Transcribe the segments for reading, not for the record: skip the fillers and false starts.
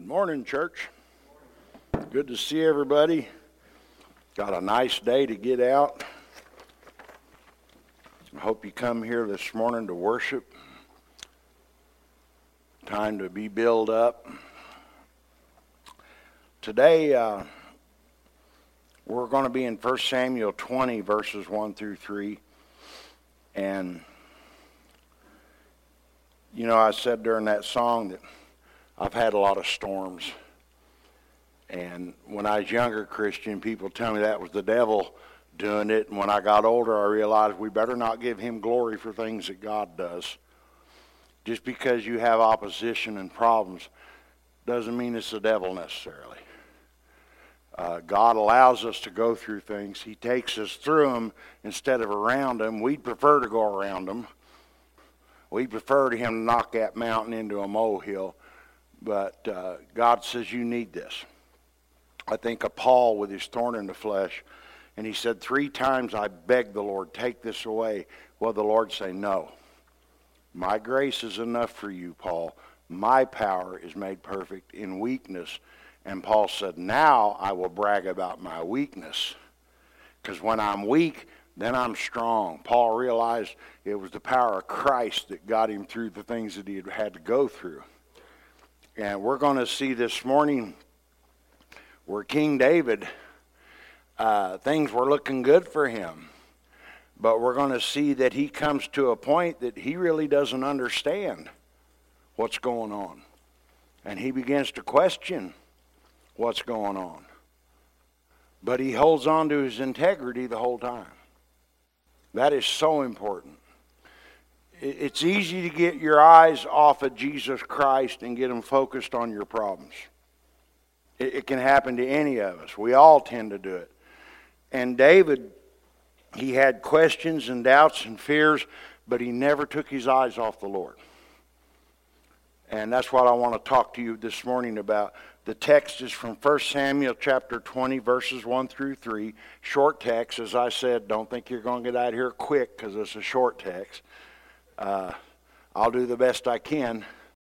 Good morning, church. Good to see everybody. Got a nice day to get out. I hope you come here this morning to worship. Time to be built up. Today, we're going to be in 1 Samuel 20, verses 1 through 3. And, you know, I said during that song that I've had a lot of storms. And when I was younger Christian, people tell me that was the devil doing it. And when I got older, I realized we better not give him glory for things that God does. Just because you have opposition and problems doesn't mean it's the devil necessarily. God allows us to go through things. He takes us through them instead of around them. We'd prefer to go around them. We'd prefer to him to knock that mountain into a molehill. But God says you need this. I think of Paul with his thorn in the flesh. And he said, 3 times I begged the Lord, take this away. Well, the Lord say, no. My grace is enough for you, Paul. My power is made perfect in weakness. And Paul said, now I will brag about my weakness. Because when I'm weak, then I'm strong. Paul realized it was the power of Christ that got him through the things that he had to go through. And we're going to see this morning where King David, things were looking good for him. But we're going to see that he comes to a point that he really doesn't understand what's going on. And he begins to question what's going on. But he holds on to his integrity the whole time. That is so important. It's easy to get your eyes off of Jesus Christ and get them focused on your problems. It can happen to any of us. We all tend to do it. And David, he had questions and doubts and fears, but he never took his eyes off the Lord. And that's what I want to talk to you this morning about. The text is from 1 Samuel chapter 20, verses 1 through 3. Short text, as I said, don't think you're going to get out of here quick because it's a short text. I'll do the best I can.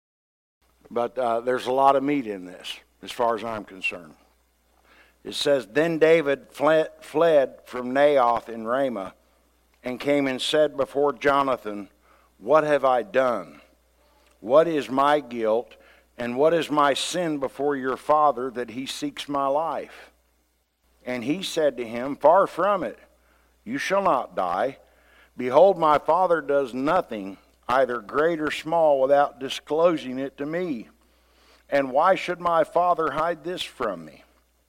But there's a lot of meat in this, as far as I'm concerned. It says, then David fled from Naioth in Ramah and came and said before Jonathan, what have I done? What is my guilt? And what is my sin before your father that he seeks my life? And he said to him, far from it. You shall not die. Behold, my father does nothing, either great or small, without disclosing it to me. And why should my father hide this from me?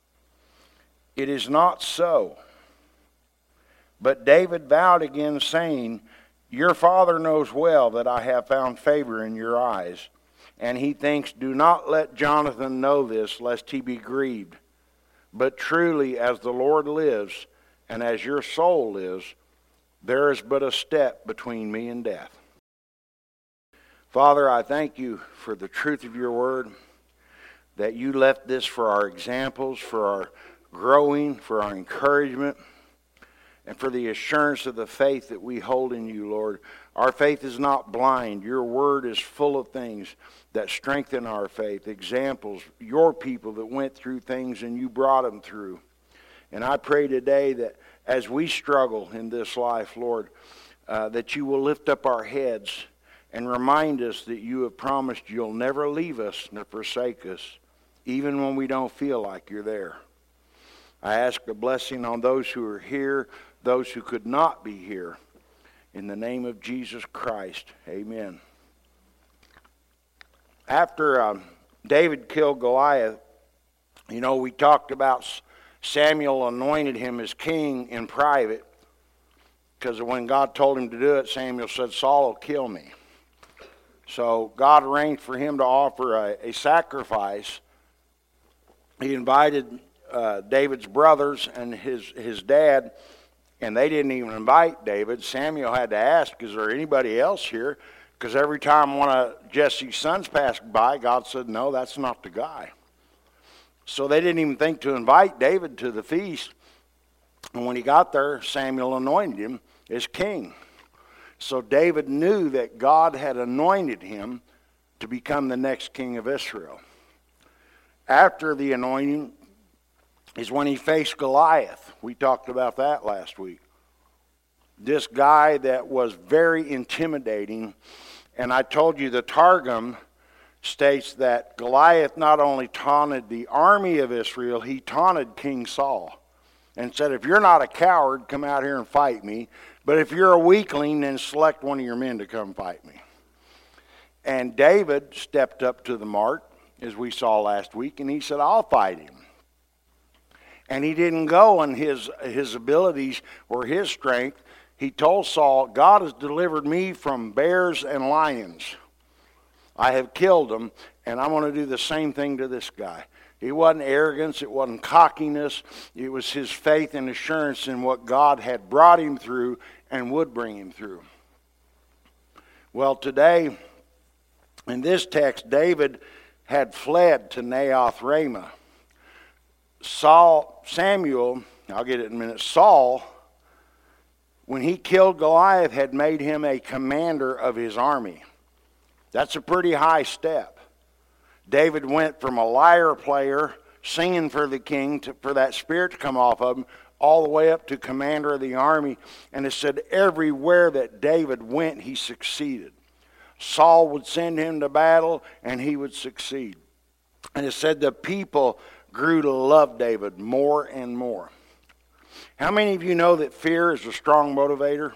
It is not so. But David vowed again, saying, your father knows well that I have found favor in your eyes. And he thinks, do not let Jonathan know this, lest he be grieved. But truly, as the Lord lives, and as your soul lives, there is but a step between me and death. Father, I thank you for the truth of your word, that you left this for our examples, for our growing, for our encouragement, and for the assurance of the faith that we hold in you, Lord. Our faith is not blind. Your word is full of things that strengthen our faith, examples, your people that went through things and you brought them through. And I pray today that as we struggle in this life, Lord, that you will lift up our heads and remind us that you have promised you'll never leave us nor forsake us, even when we don't feel like you're there. I ask a blessing on those who are here, those who could not be here. In the name of Jesus Christ, amen. After David killed Goliath, you know, we talked about Samuel anointed him as king in private, because when God told him to do it, Samuel said, Saul will kill me. So God arranged for him to offer a sacrifice. He invited David's brothers and his dad, and they didn't even invite David. Samuel had to ask, is there anybody else here? Because every time one of Jesse's sons passed by, God said, no, that's not the guy. So they didn't even think to invite David to the feast. And when he got there, Samuel anointed him as king. So David knew that God had anointed him to become the next king of Israel. after the anointing is when he faced Goliath. We talked about that last week. This guy that was very intimidating. And I told you the Targum states that Goliath not only taunted the army of Israel, he taunted King Saul and said, if you're not a coward, come out here and fight me. But if you're a weakling, then select one of your men to come fight me. And David stepped up to the mark, as we saw last week, and he said, I'll fight him. And he didn't go on his abilities or his strength. He told Saul, God has delivered me from bears and lions. I have killed them, and I'm going to do the same thing to this guy. It wasn't arrogance, it wasn't cockiness. It was his faith and assurance in what God had brought him through and would bring him through. Well, today, in this text, David had fled to Naioth Ramah. Samuel, I'll get it in a minute, Saul, when he killed Goliath, had made him a commander of his army. That's a pretty high step. David went from a lyre player, singing for the king, for that spirit to come off of him, all the way up to commander of the army. And it said everywhere that David went, he succeeded. Saul would send him to battle, and he would succeed. And it said the people grew to love David more and more. How many of you know that fear is a strong motivator?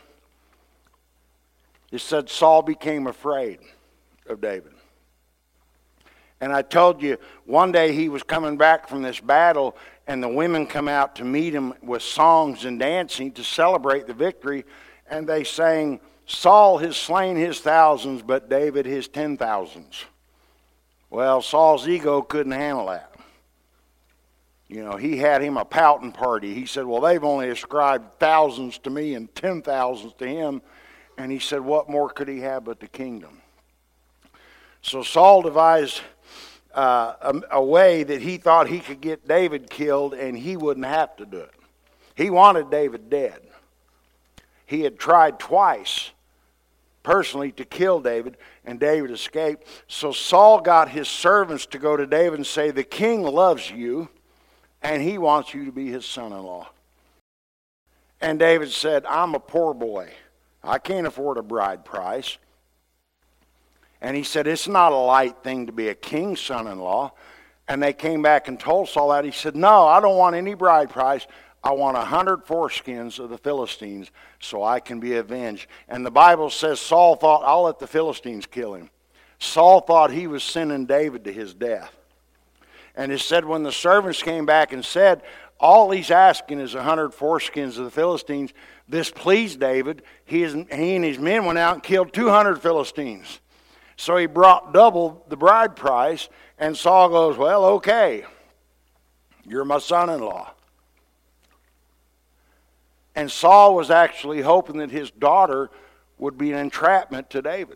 It said Saul became afraid of David. And I told you, one day he was coming back from this battle, and the women come out to meet him with songs and dancing to celebrate the victory, and they sang, Saul has slain his thousands, but David his 10,000s. Well, Saul's ego couldn't handle that. You know, he had him a pouting party. He said, well, they've only ascribed thousands to me and 10,000s to him. And he said, what more could he have but the kingdom? So Saul devised a way that he thought he could get David killed and he wouldn't have to do it. He wanted David dead. He had tried twice personally to kill David, and David escaped. So Saul got his servants to go to David and say, the king loves you, and he wants you to be his son-in-law. And David said, I'm a poor boy. I can't afford a bride price. And he said, it's not a light thing to be a king's son-in-law. And they came back and told Saul that. He said, no, I don't want any bride price. I want 100 foreskins of the Philistines so I can be avenged. And the Bible says Saul thought, I'll let the Philistines kill him. Saul thought he was sending David to his death. And it said when the servants came back and said, all he's asking is 100 foreskins of the Philistines, this pleased David. He and his men went out and killed 200 Philistines. So he brought double the bride price, and Saul goes, well, okay, you're my son-in-law. And Saul was actually hoping that his daughter would be an entrapment to David.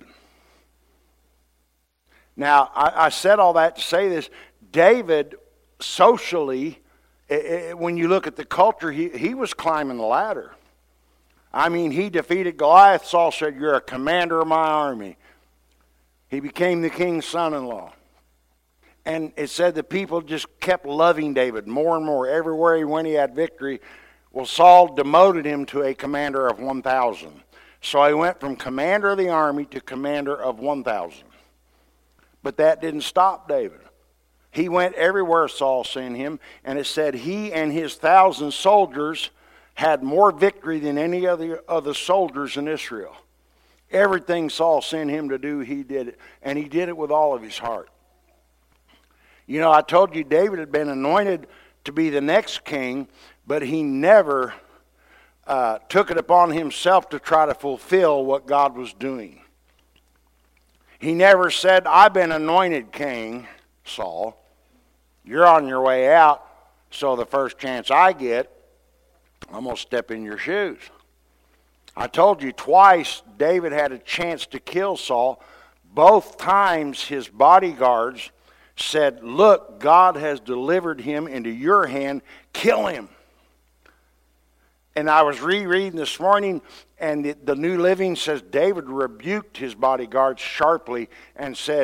Now, I said all that to say this. David, socially, when you look at the culture, he was climbing the ladder. I mean, he defeated Goliath. Saul said, you're a commander of my army. He became the king's son-in-law. And it said the people just kept loving David more and more. Everywhere he went, he had victory. Well, Saul demoted him to a commander of 1,000. So he went from commander of the army to commander of 1,000. But that didn't stop David. He went everywhere Saul sent him, and it said he and his 1,000 soldiers had more victory than any other of the soldiers in Israel. Everything Saul sent him to do, he did it. And he did it with all of his heart. You know, I told you David had been anointed to be the next king, but he never took it upon himself to try to fulfill what God was doing. He never said, I've been anointed king, Saul. You're on your way out, so the first chance I get, I'm going to step in your shoes. I told you twice David had a chance to kill Saul. Both times his bodyguards said, look, God has delivered him into your hand. Kill him. And I was rereading this morning, and the New Living says David rebuked his bodyguards sharply and said,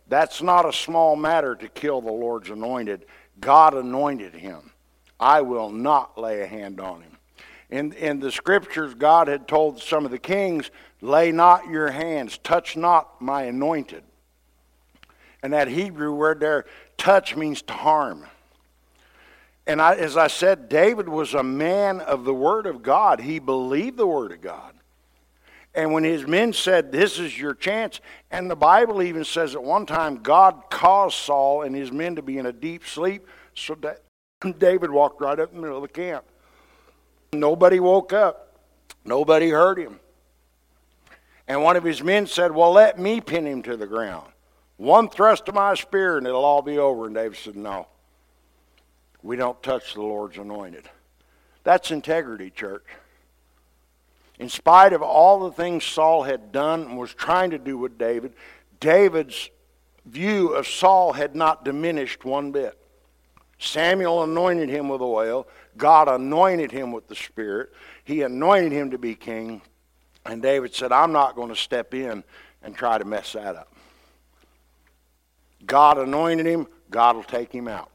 That's not a small matter to kill the Lord's anointed. God anointed him. I will not lay a hand on him. In the scriptures, God had told some of the kings, lay not your hands, touch not my anointed. And that Hebrew word there, touch, means to harm. And as I said, David was a man of the Word of God. He believed the Word of God. And when his men said, this is your chance, and the Bible even says at one time, God caused Saul and his men to be in a deep sleep, so that David walked right up in the middle of the camp. Nobody woke up. Nobody heard him. And one of his men said, well, let me pin him to the ground. One thrust of my spear and it'll all be over. And David said, no. We don't touch the Lord's anointed. That's integrity, church. In spite of all the things Saul had done and was trying to do with David, David's view of Saul had not diminished one bit. Samuel anointed him with oil. God anointed him with the Spirit. He anointed him to be king. And David said, I'm not going to step in and try to mess that up. God anointed him. God will take him out.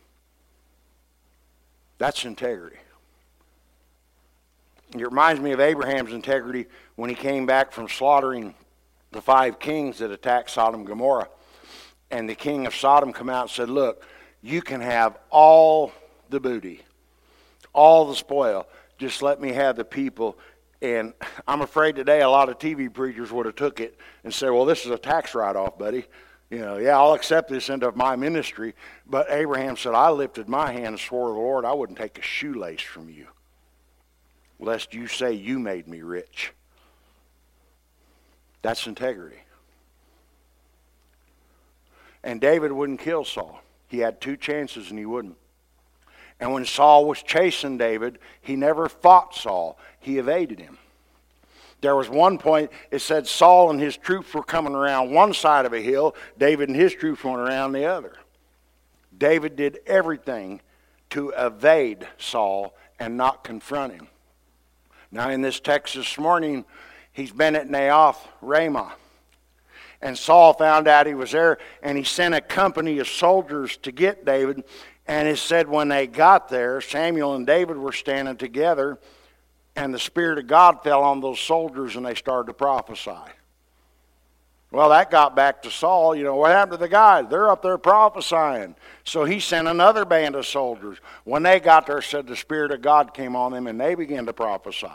That's integrity. It reminds me of Abraham's integrity when he came back from slaughtering the 5 kings that attacked Sodom and Gomorrah. And the king of Sodom came out and said, look, you can have all the booty, all the spoil. Just let me have the people. And I'm afraid today a lot of TV preachers would have took it and said, well, this is a tax write-off, buddy. You know, yeah, I'll accept this into my ministry. But Abraham said, I lifted my hand and swore to the Lord I wouldn't take a shoelace from you, lest you say you made me rich. That's integrity. And David wouldn't kill Saul. He had 2 chances and he wouldn't. And when Saul was chasing David, he never fought Saul. He evaded him. There was one point, it said Saul and his troops were coming around one side of a hill. David and his troops went around the other. David did everything to evade Saul and not confront him. Now in this text this morning, he's been at Naioth Ramah. And Saul found out he was there, and he sent a company of soldiers to get David. And it said when they got there, Samuel and David were standing together, and the Spirit of God fell on those soldiers, and they started to prophesy. Well, that got back to Saul. You know, what happened to the guys? They're up there prophesying. So he sent another band of soldiers. When they got there, it said the Spirit of God came on them, and they began to prophesy.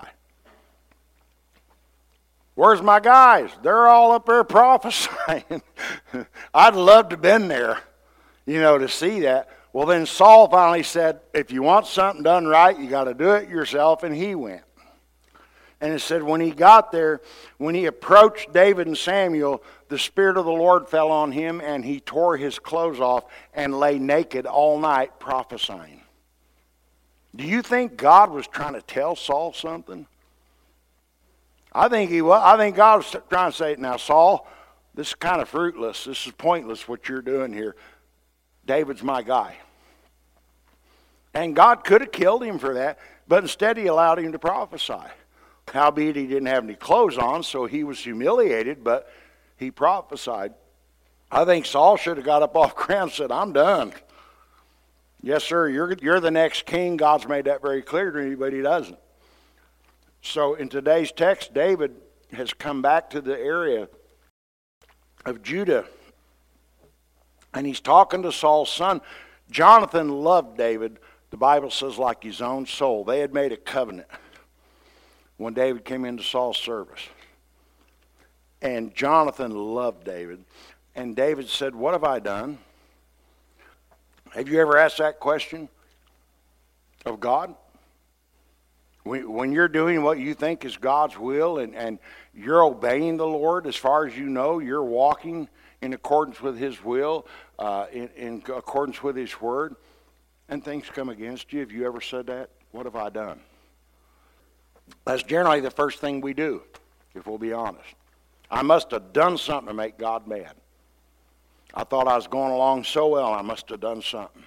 Where's my guys? They're all up there prophesying. I'd love to have been there, you know, to see that. Well, then Saul finally said, if you want something done right, you got to do it yourself, and he went. And it said when he got there, when he approached David and Samuel, the Spirit of the Lord fell on him, and he tore his clothes off and lay naked all night prophesying. Do you think God was trying to tell Saul something? I think he was. I think God was trying to say, now, Saul, this is kind of fruitless. This is pointless what you're doing here. David's my guy. And God could have killed him for that, but instead he allowed him to prophesy. Howbeit he didn't have any clothes on, so he was humiliated, but he prophesied. I think Saul should have got up off the ground and said, I'm done. Yes, sir, you're the next king. God's made that very clear to me, but he doesn't. So in today's text, David has come back to the area of Judah, and he's talking to Saul's son. Jonathan loved David, the Bible says, like his own soul. They had made a covenant when David came into Saul's service. And Jonathan loved David. And David said, what have I done? Have you ever asked that question of God? When you're doing what you think is God's will and you're obeying the Lord as far as you know, you're walking in accordance with His will, in accordance with His word, and things come against you. Have you ever said that? What have I done? That's generally the first thing we do, if we'll be honest. I must have done something to make God mad. I thought I was going along so well, I must have done something.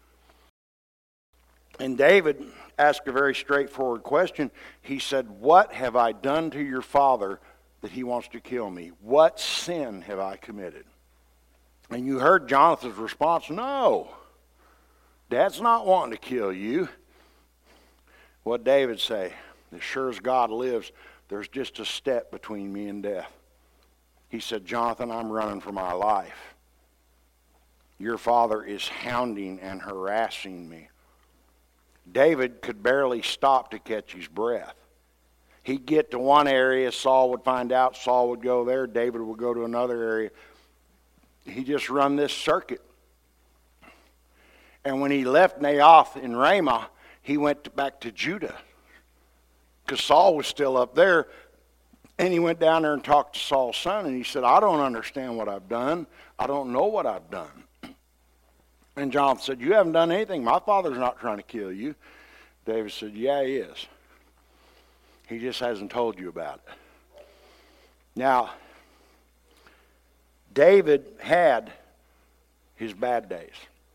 And David asked a very straightforward question. He said, what have I done to your father that he wants to kill me? What sin have I committed? And you heard Jonathan's response, no, Dad's not wanting to kill you. What David say? As sure as God lives, there's just a step between me and death. He said, Jonathan, I'm running for my life. Your father is hounding and harassing me. David could barely stop to catch his breath. He'd get to one area, Saul would find out, Saul would go there, David would go to another area. He just run this circuit. And when he left Naioth in Ramah, he went back to Judah. Because Saul was still up there. And he went down there and talked to Saul's son. And he said, I don't understand what I've done. I don't know what I've done. And Jonathan said, you haven't done anything. My father's not trying to kill you. David said, yeah, he is. He just hasn't told you about it. Now, David had his bad days.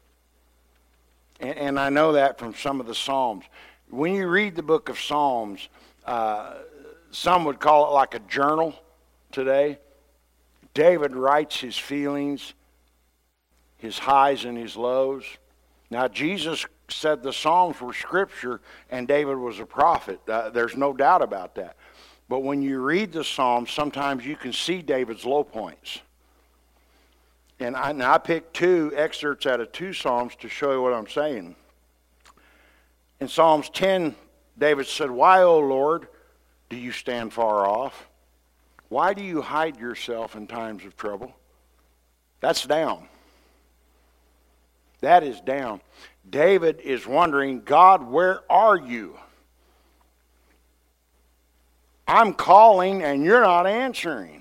And I know that from some of the Psalms. When you read the book of Psalms, some would call it like a journal today. David writes his feelings, his highs and his lows. Now, Jesus said the Psalms were scripture and David was a prophet. There's no doubt about that. But when you read the Psalms, sometimes you can see David's low points. And I picked two excerpts out of two Psalms to show you what I'm saying. In Psalms 10, David said, why, O Lord, do you stand far off? Why do you hide yourself in times of trouble? That's down. That is down. David is wondering, God, where are you? I'm calling and you're not answering.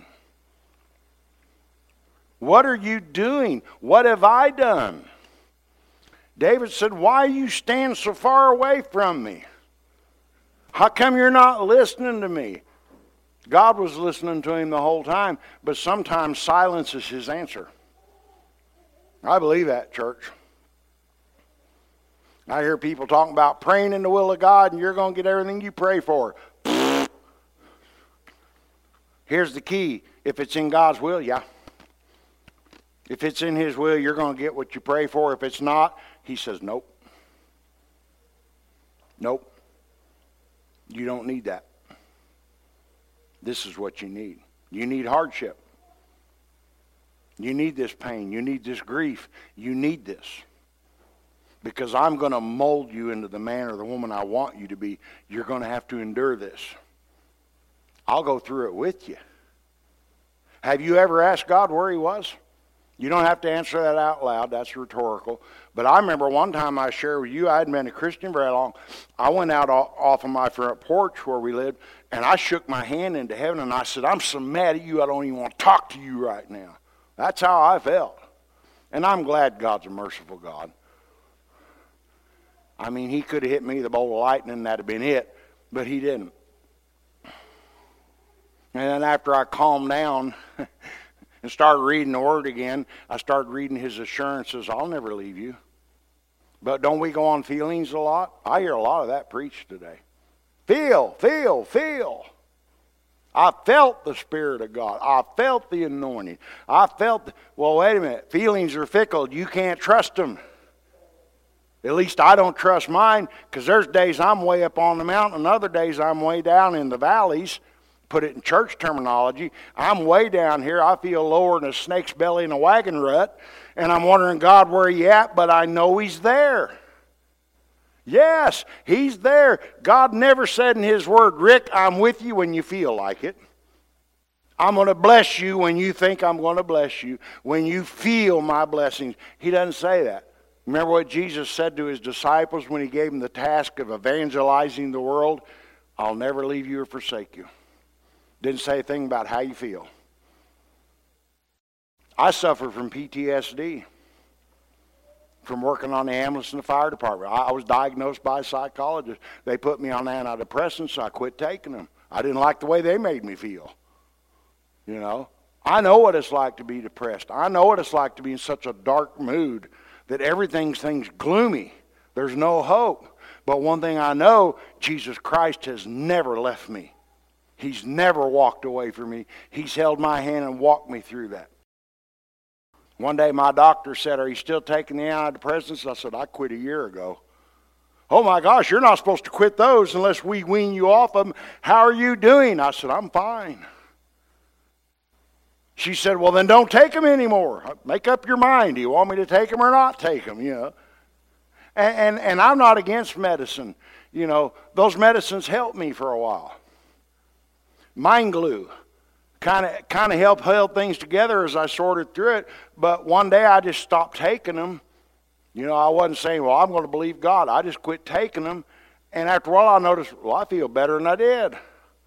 What are you doing? What have I done? David said, why you stand so far away from me? How come you're not listening to me? God was listening to him the whole time, but sometimes silence is his answer. I believe that, church. I hear people talking about praying in the will of God and you're going to get everything you pray for. Here's the key. If it's in God's will, yeah. If it's in his will, you're going to get what you pray for. If it's not, he says, nope. Nope. You don't need that. This is what you need. You need hardship. You need this pain. You need this grief. You need this. Because I'm going to mold you into the man or the woman I want you to be. You're going to have to endure this. I'll go through it with you. Have you ever asked God where he was? You don't have to answer that out loud. That's rhetorical. But I remember one time I shared with you, I hadn't been a Christian very long. I went out off of my front porch where we lived, and I shook my hand into heaven, and I said, I'm so mad at you, I don't even want to talk to you right now. That's how I felt. And I'm glad God's a merciful God. I mean, he could have hit me with a bolt of lightning, and that'd have been it, but he didn't. And then after I calmed down and started reading the Word again, I started reading his assurances, I'll never leave you. But don't we go on feelings a lot? I hear a lot of that preached today. Feel. I felt the Spirit of God. I felt the anointing. Well, wait a minute. Feelings are fickle. You can't trust them. At least I don't trust mine, because there's days I'm way up on the mountain and other days I'm way down in the valleys. Put it in church terminology. I'm way down here. I feel lower than a snake's belly in a wagon rut. And I'm wondering, God, where are you at? But I know he's there. Yes, he's there. God never said in his word, Rick, I'm with you when you feel like it. I'm going to bless you when you think I'm going to bless you. When you feel my blessings. He doesn't say that. Remember what Jesus said to his disciples when he gave them the task of evangelizing the world? I'll never leave you or forsake you. Didn't say a thing about how you feel. I suffer from PTSD from working on the ambulance and the fire department. I was diagnosed by a psychologist. They put me on antidepressants, so I quit taking them. I didn't like the way they made me feel. You know, I know what it's like to be depressed. I know what it's like to be in such a dark mood that everything's gloomy. There's no hope. But one thing I know, Jesus Christ has never left me. He's never walked away from me. He's held my hand and walked me through that. One day my doctor said, "Are you still taking the antidepressants?" I said, "I quit a year ago." "Oh my gosh, you're not supposed to quit those unless we wean you off of them. How are you doing?" I said, "I'm fine." She said, "Well, then don't take them anymore. Make up your mind. Do you want me to take them or not take them?" And I'm not against medicine. Those medicines helped me for a while. Mind glue kind of helped hold things together as I sorted through it. But one day I just stopped taking them. I wasn't saying, "Well, I'm going to believe God." I just quit taking them. And after a while I noticed, well, I feel better than I did.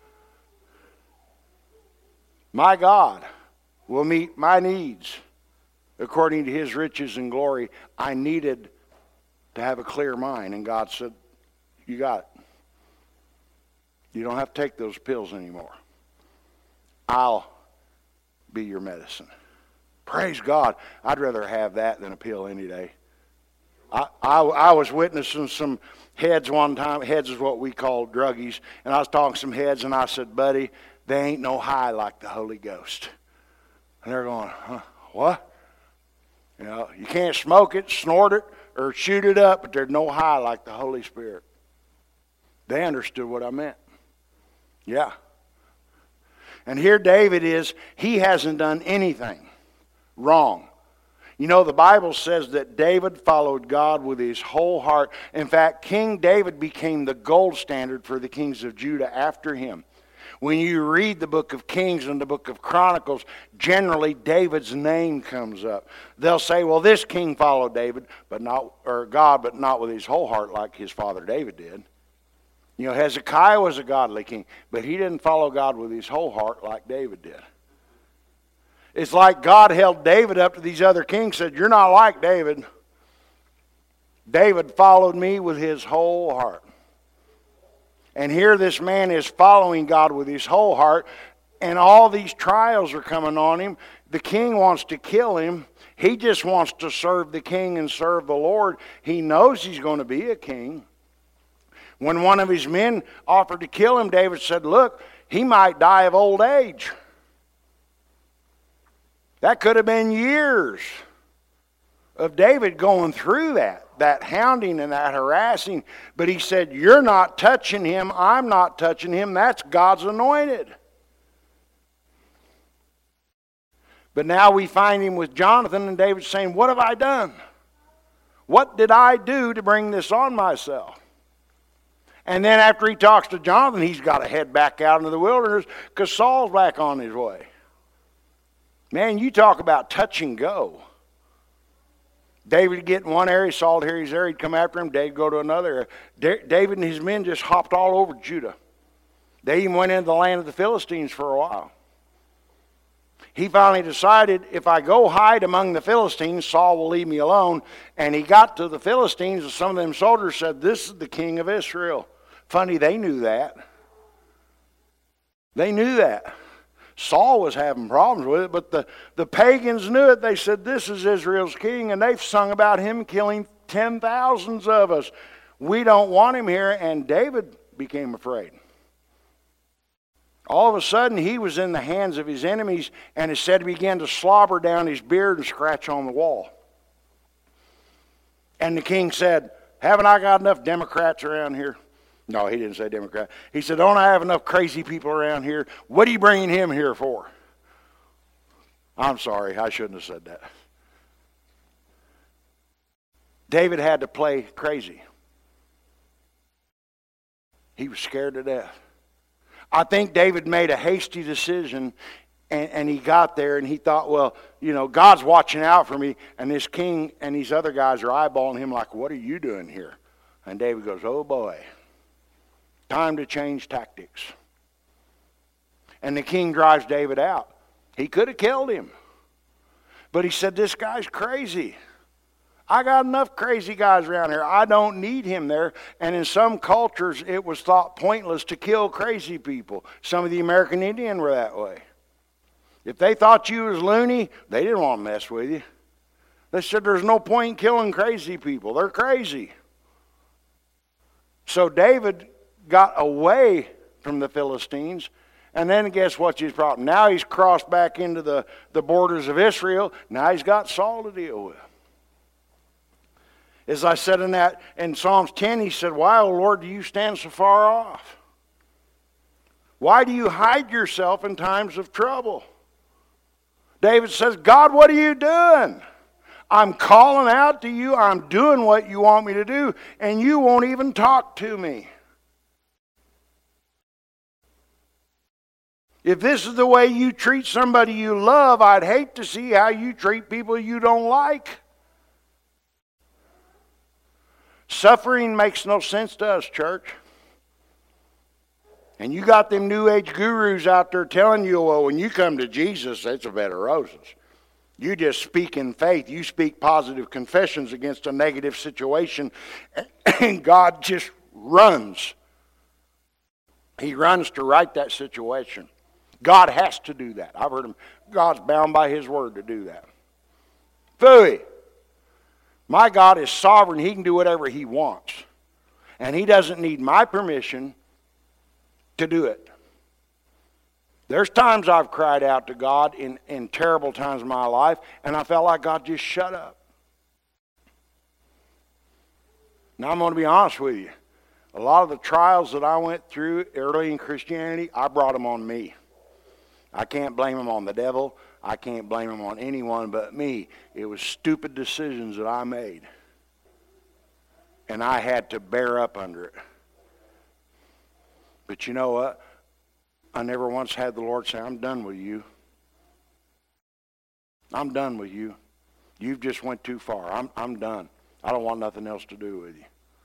My God will meet my needs according to His riches and glory. I needed to have a clear mind. And God said, "You got it. You don't have to take those pills anymore. I'll be your medicine." Praise God. I'd rather have that than a pill any day. I was witnessing some heads one time. Heads is what we call druggies. And I was talking to some heads, and I said, "Buddy, they ain't no high like the Holy Ghost." And they're going, "Huh? What?" You can't smoke it, snort it, or shoot it up, but there's no high like the Holy Spirit. They understood what I meant. Yeah. And here David is. He hasn't done anything wrong. The Bible says that David followed God with his whole heart. In fact, King David became the gold standard for the kings of Judah after him. When you read the book of Kings and the book of Chronicles, generally David's name comes up. They'll say, "Well, this king followed David, God, but not with his whole heart like his father David did." Hezekiah was a godly king, but he didn't follow God with his whole heart like David did. It's like God held David up to these other kings, said, "You're not like David. David followed me with his whole heart." And here this man is following God with his whole heart, and all these trials are coming on him. The king wants to kill him. He just wants to serve the king and serve the Lord. He knows he's going to be a king. When one of his men offered to kill him, David said, "Look, he might die of old age." That could have been years of David going through that hounding and that harassing. But he said, "You're not touching him. I'm not touching him. That's God's anointed." But now we find him with Jonathan, and David's saying, "What have I done? What did I do to bring this on myself?" And then after he talks to Jonathan, he's got to head back out into the wilderness because Saul's back on his way. Man, you talk about touch and go. David would get in one area, Saul would hear he's there, he'd come after him, David would go to another area. David and his men just hopped all over Judah. They even went into the land of the Philistines for a while. He finally decided, if I go hide among the Philistines, Saul will leave me alone. And he got to the Philistines, and some of them soldiers said, "This is the king of Israel." Funny, they knew that. They knew that. Saul was having problems with it, but the pagans knew it. They said, "This is Israel's king," and they've sung about him killing 10,000s of us. We don't want him here, and David became afraid. All of a sudden, he was in the hands of his enemies, and it said he began to slobber down his beard and scratch on the wall. And the king said, "Haven't I got enough Democrats around here?" No, he didn't say Democrat. He said, "Don't I have enough crazy people around here? What are you bringing him here for?" I'm sorry, I shouldn't have said that. David had to play crazy. He was scared to death. I think David made a hasty decision, and he got there and he thought, well, God's watching out for me, and this king and these other guys are eyeballing him like, "What are you doing here?" And David goes, "Oh boy. Time to change tactics." And the king drives David out. He could have killed him. But he said, "This guy's crazy. I got enough crazy guys around here. I don't need him there." And in some cultures, it was thought pointless to kill crazy people. Some of the American Indian were that way. If they thought you was loony, they didn't want to mess with you. They said, "There's no point in killing crazy people. They're crazy." So David got away from the Philistines, And then guess what's his problem? Now he's crossed back into the borders of Israel. Now he's got Saul to deal with. As I said in Psalms 10, he said, "Why, O Lord, do you stand so far off? Why do you hide yourself in times of trouble?" David says, "God, what are you doing? I'm calling out to you. I'm doing what you want me to do, and you won't even talk to me." If this is the way you treat somebody you love, I'd hate to see how you treat people you don't like. Suffering makes no sense to us, church. And you got them New Age gurus out there telling you, well, when you come to Jesus, it's a bed of roses. You just speak in faith. You speak positive confessions against a negative situation, and God just runs. He runs to right that situation. God has to do that. I've heard him. God's bound by his word to do that. Phooey. My God is sovereign. He can do whatever he wants. And he doesn't need my permission to do it. There's times I've cried out to God in terrible times of my life, and I felt like God just shut up. Now I'm going to be honest with you. A lot of the trials that I went through early in Christianity, I brought them on me. I can't blame them on the devil. I can't blame them on anyone but me. It was stupid decisions that I made. And I had to bear up under it. But you know what? I never once had the Lord say, "I'm done with you. I'm done with you. You've just went too far. I'm done. I don't want nothing else to do with you."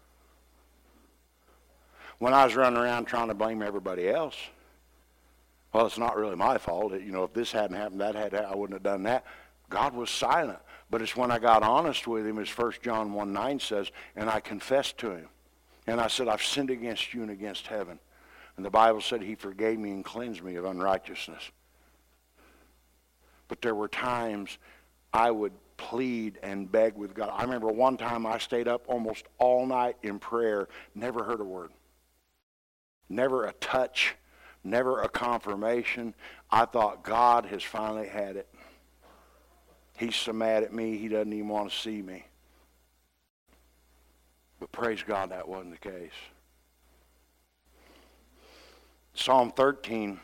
When I was running around trying to blame everybody else, well, it's not really my fault. If this hadn't happened, I wouldn't have done that. God was silent. But it's when I got honest with him, as 1 John 1:9 says, and I confessed to him. And I said, "I've sinned against you and against heaven." And the Bible said he forgave me and cleansed me of unrighteousness. But there were times I would plead and beg with God. I remember one time I stayed up almost all night in prayer, never heard a word. Never a touch. Never a confirmation. I thought, God has finally had it. He's so mad at me, he doesn't even want to see me. But praise God, that wasn't the case. Psalm 13,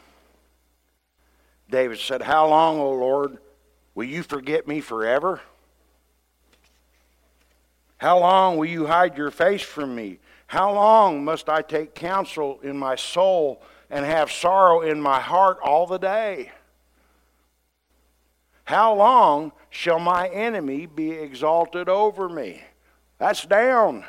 David said, "How long, O Lord, will you forget me forever? How long will you hide your face from me? How long must I take counsel in my soul and have sorrow in my heart all the day? How long shall my enemy be exalted over me?" That's down.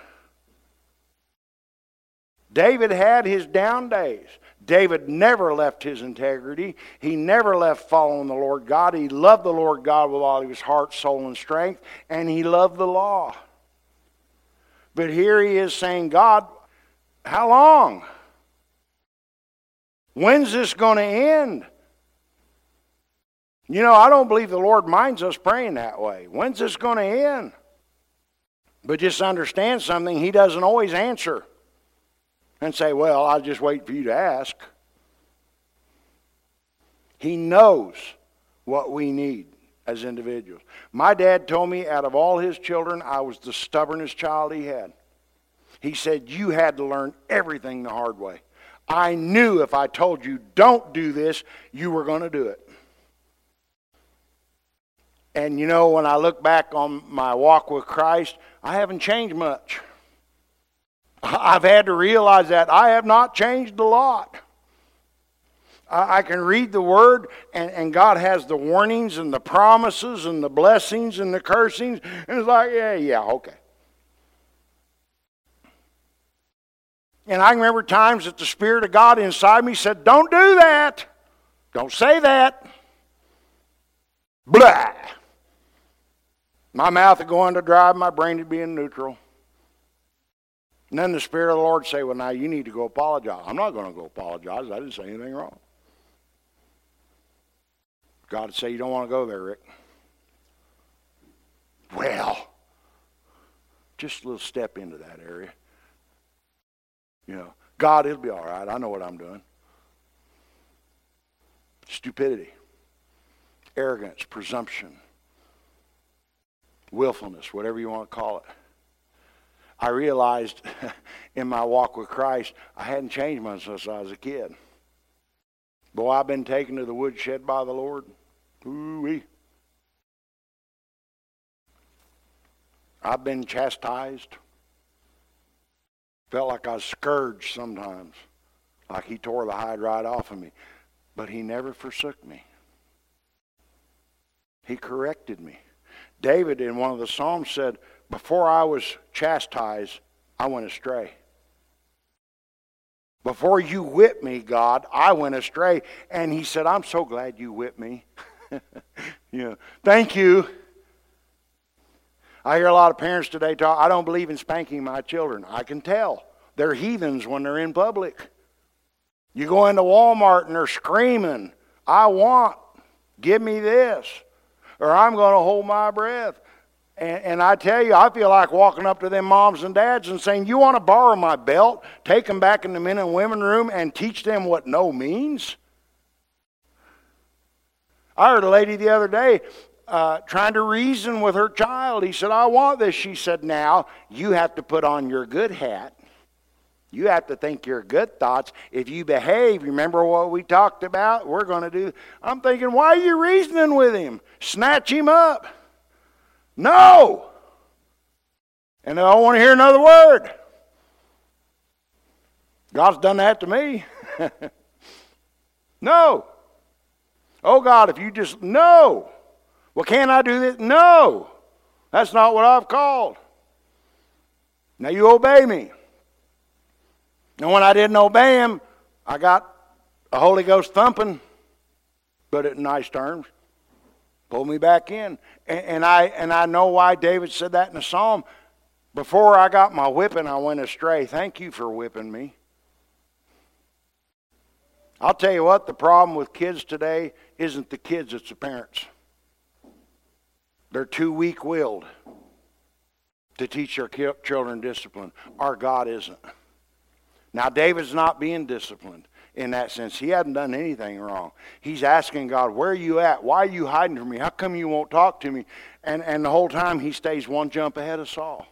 David had his down days. David never left his integrity. He never left following the Lord God. He loved the Lord God with all of his heart, soul, and strength, and he loved the law. But here he is saying, "God, how long? When's this going to end?" I don't believe the Lord minds us praying that way. When's this going to end? But just understand something, he doesn't always answer and say, "Well, I'll just wait for you to ask." He knows what we need as individuals. My dad told me out of all his children, I was the stubbornest child he had. He said, "You had to learn everything the hard way. I knew if I told you don't do this, you were going to do it." And when I look back on my walk with Christ, I haven't changed much. I've had to realize that I have not changed a lot. I can read the Word, and God has the warnings and the promises and the blessings and the cursings, and it's like, yeah, okay. And I remember times that the Spirit of God inside me said, "Don't do that. Don't say that." Blah. My mouth would go under drive, my brain would be in neutral. And then the Spirit of the Lord would say, "Well, now you need to go apologize." I'm not going to go apologize. I didn't say anything wrong. God would say, "You don't want to go there, Rick." Well, just a little step into that area. God, it'll be all right. I know what I'm doing. stupidity, arrogance, presumption, willfulness, whatever you want to call it. I realized in my walk with Christ, I hadn't changed much since I was a kid. Boy, I've been taken to the woodshed by the Lord. Ooh-wee. I've been chastised. Felt like I was scourged sometimes, like he tore the hide right off of me. But he never forsook me. He corrected me. David in one of the Psalms said, before I was chastised, I went astray. Before you whipped me, God, I went astray. And he said, I'm so glad you whipped me. Thank you. I hear a lot of parents today talk, I don't believe in spanking my children. I can tell. They're heathens when they're in public. You go into Walmart and they're screaming, I want, give me this, or I'm going to hold my breath. And I tell you, I feel like walking up to them moms and dads and saying, you want to borrow my belt, take them back in the men and women room and teach them what no means? I heard a lady the other day trying to reason with her child. He said, I want this. She said, now, you have to put on your good hat. You have to think your good thoughts. If you behave, remember what we talked about? We're going to do. I'm thinking, why are you reasoning with him? Snatch him up. No. And I don't want to hear another word. God's done that to me. No. Oh God, if you just, no. Well, can I do this? No. That's not what I've called. Now you obey me. And when I didn't obey him, I got a Holy Ghost thumping, put it in nice terms, pulled me back in. And I know why David said that in the Psalm. Before I got my whipping, I went astray. Thank you for whipping me. I'll tell you what, the problem with kids today isn't the kids, it's the parents. They're too weak-willed to teach their children discipline. Our God isn't. Now, David's not being disciplined in that sense. He hadn't done anything wrong. He's asking God, where are you at? Why are you hiding from me? How come you won't talk to me? And the whole time he stays one jump ahead of Saul.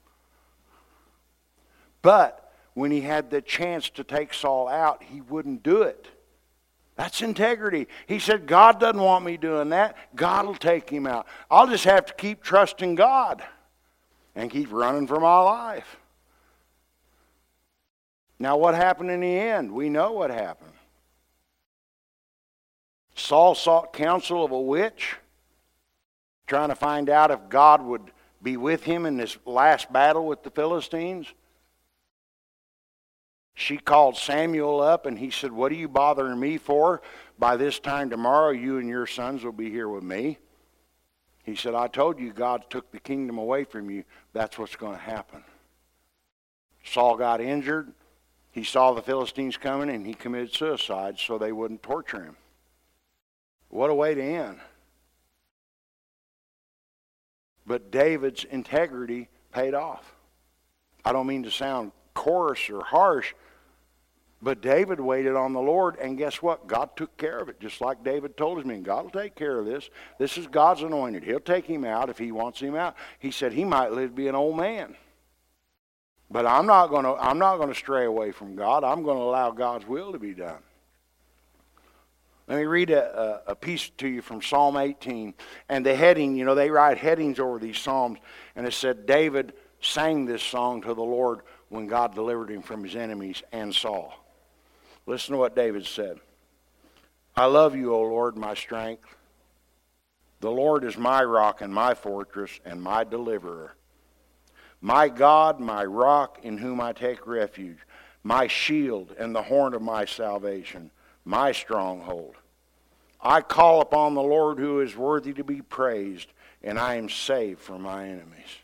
But when he had the chance to take Saul out, he wouldn't do it. That's integrity. He said, God doesn't want me doing that. God will take him out. I'll just have to keep trusting God and keep running for my life. Now, what happened in the end? We know what happened. Saul sought counsel of a witch, trying to find out if God would be with him in this last battle with the Philistines. She called Samuel up and he said, what are you bothering me for? By this time tomorrow, you and your sons will be here with me. He said, I told you God took the kingdom away from you. That's what's going to happen. Saul got injured. He saw the Philistines coming and he committed suicide so they wouldn't torture him. What a way to end. But David's integrity paid off. I don't mean to sound coarse or harsh, but David waited on the Lord, and guess what? God took care of it, just like David told me. God will take care of this. This is God's anointed. He'll take him out if he wants him out. He said he might live to be an old man. But I'm not going to stray away from God. I'm going to allow God's will to be done. Let me read a piece to you from Psalm 18. And the heading, they write headings over these Psalms. And it said, David sang this song to the Lord when God delivered him from his enemies and Saul. Listen to what David said. I love you, O Lord, my strength. The Lord is my rock and my fortress and my deliverer. My God, my rock in whom I take refuge, my shield and the horn of my salvation, my stronghold. I call upon the Lord who is worthy to be praised, and I am saved from my enemies.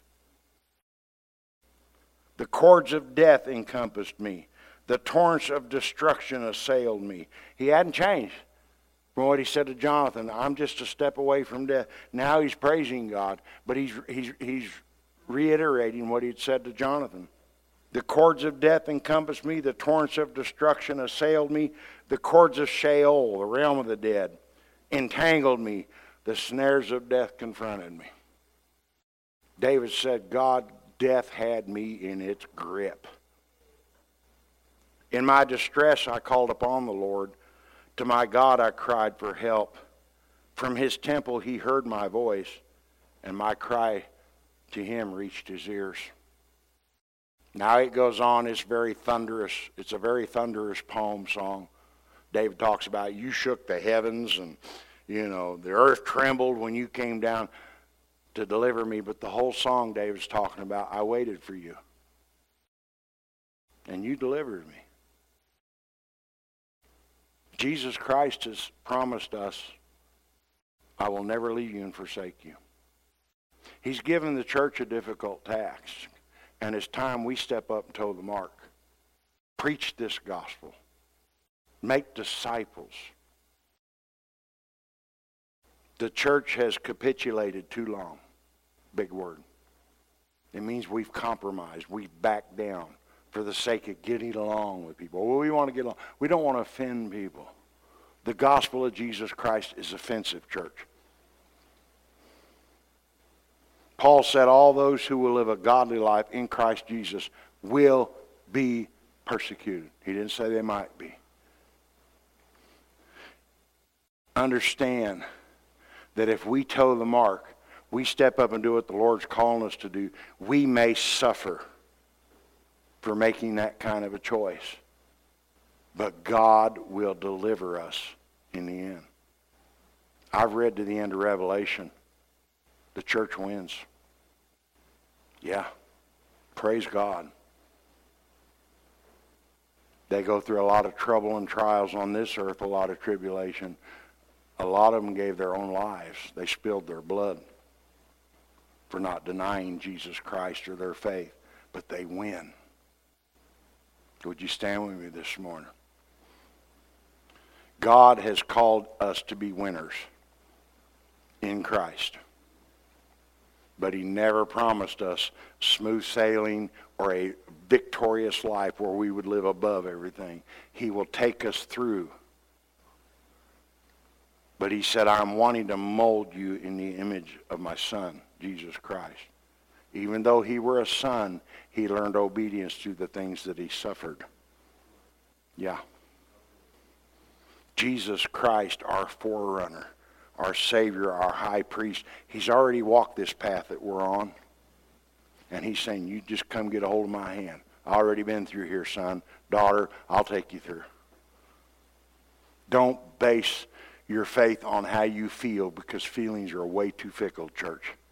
The cords of death encompassed me. The torrents of destruction assailed me. He hadn't changed from what he said to Jonathan. I'm just a step away from death. Now he's praising God, but he's reiterating what he'd said to Jonathan. The cords of death encompassed me. The torrents of destruction assailed me. The cords of Sheol, the realm of the dead, entangled me. The snares of death confronted me. David said, God, death had me in its grip. In my distress, I called upon the Lord. To my God, I cried for help. From his temple, he heard my voice, and my cry to him reached his ears. Now it goes on, it's very thunderous. It's a very thunderous poem song. David talks about you shook the heavens and, the earth trembled when you came down to deliver me. But the whole song David's talking about, I waited for you. And you delivered me. Jesus Christ has promised us, I will never leave you and forsake you. He's given the church a difficult task. And it's time we step up and toe the mark. Preach this gospel. Make disciples. The church has capitulated too long. Big word. It means we've compromised. We've backed down for the sake of getting along with people. Well, we want to get along. We don't want to offend people. The gospel of Jesus Christ is offensive, church. Paul said all those who will live a godly life in Christ Jesus will be persecuted. He didn't say they might be. Understand that if we toe the mark, we step up and do what the Lord's calling us to do, we may suffer for making that kind of a choice. But God will deliver us in the end. I've read to the end of Revelation. The church wins. Yeah. Praise God. They go through a lot of trouble and trials on this earth, a lot of tribulation. A lot of them gave their own lives. They spilled their blood for not denying Jesus Christ or their faith. But they win. Would you stand with me this morning? God has called us to be winners in Christ. But he never promised us smooth sailing or a victorious life where we would live above everything. He will take us through. But he said, I'm wanting to mold you in the image of my Son, Jesus Christ. Even though he were a son, he learned obedience through the things that he suffered. Yeah. Jesus Christ, our forerunner, our Savior, our high priest, he's already walked this path that we're on. And he's saying, you just come get a hold of my hand. I've already been through here, son. Daughter, I'll take you through. Don't base your faith on how you feel, because feelings are way too fickle, church.